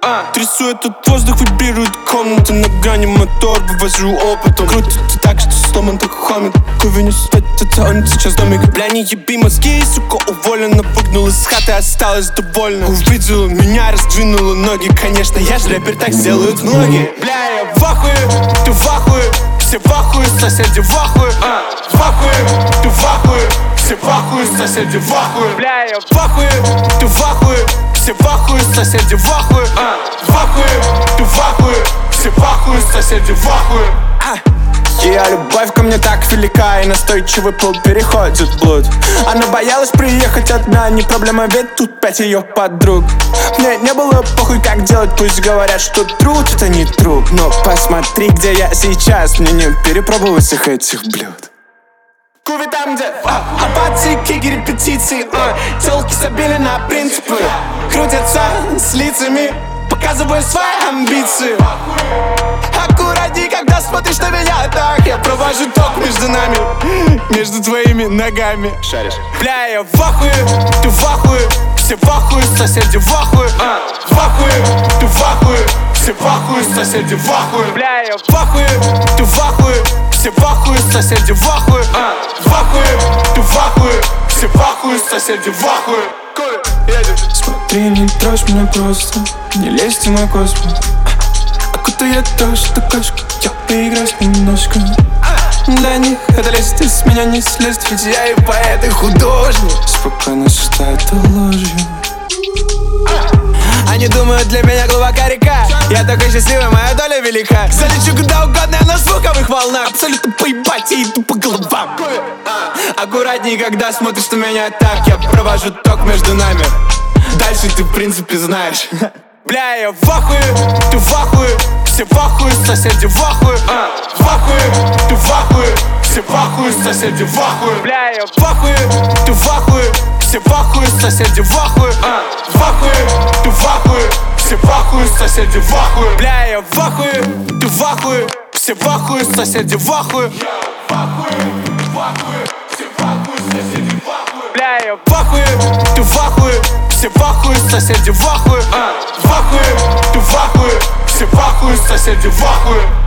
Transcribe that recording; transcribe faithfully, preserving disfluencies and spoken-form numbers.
Трясу этот воздух, вибрирует комната. На грани мотор, вывожу опытом. Крутится так, что сломан так хомит. Ковень светится, он сейчас домик. Бля, не еби мозги, сука, уволена. Выгнул из хаты, осталась довольна. Увидела меня, раздвинула ноги. Конечно, я же рэпер, так сделают многие. Бля, я в ахуе, ты в ахуе. Все в ахуе, соседи в ахуе. В ахуе, ты в ахуе. Все в ахуе, соседи в ахуе. Бля, я в ахуе, ты в ахуе. Все в ахуе, соседи в ахуе. В ахуе, ты в ахуе. Все в ахуе, соседи в ахуе. Ее любовь ко мне так велика, и настойчивый пыл переходит в блуд. Она боялась приехать одна, не проблема, ведь тут пять ее подруг. Мне не было похуй, как делать, пусть говорят, что труд это не труд. Но посмотри, где я сейчас, мне не перепробовать всех этих блюд. Куви там, где апатии, киги, репетиции, uh. Телки забили на принципы, крутятся с лицами, показываю свои амбиции. Аккуратней, когда смотришь на меня так. Я провожу ток между нами, между твоими ногами. Шаришь. Бля, я в ахуе, ты в ахуе. Все в ахуе, соседи в ахуе. В ахуе, ты в ахуе. Все в ахуе, соседи в ахуе. Бля, я в ахуе, ты в ахуе. Все в ахуе, соседи в ахуе. В ахуе, ты в ахуе. Все в ахуе, соседи в ахуе. Смотри, не трожь меня просто, не лезь в мой космос. Окутай я тоже кошка, я поиграть немножко. Для них это лезть, из меня не слезть, ведь я и поэт, и художник. Спокойно считаю это ложью. Они думают, для меня глубока река. Я такой счастливый, моя доля велика. Залечу куда угодно, я на звуковых волнах. Абсолютно поебать, я иду по головам. Аккуратней, когда смотришь на меня так. Я провожу ток между нами. Дальше ты в принципе знаешь. Бля, я в ахуе, ты в ахуе. Все в ахуе, соседи в ахуе. В ахуе, ты в ахуе. Все в ахуе, соседи в ахуе. Бля, я в ахуе, ты в ахуе. Все в ахуе, соседи в ахуе. В ахуе, ты в ахуе. Все в ахуе, соседи в ахуе. Бля, я в ахуе, ты в ахуе. Все в ахуе, соседи в ахуе. Бля, я в ахуе, ты в ахуе. Все в ахуе, соседи в ахуе. В ахуе, ты в ахуе. Все в ахуе, соседи в ахуе.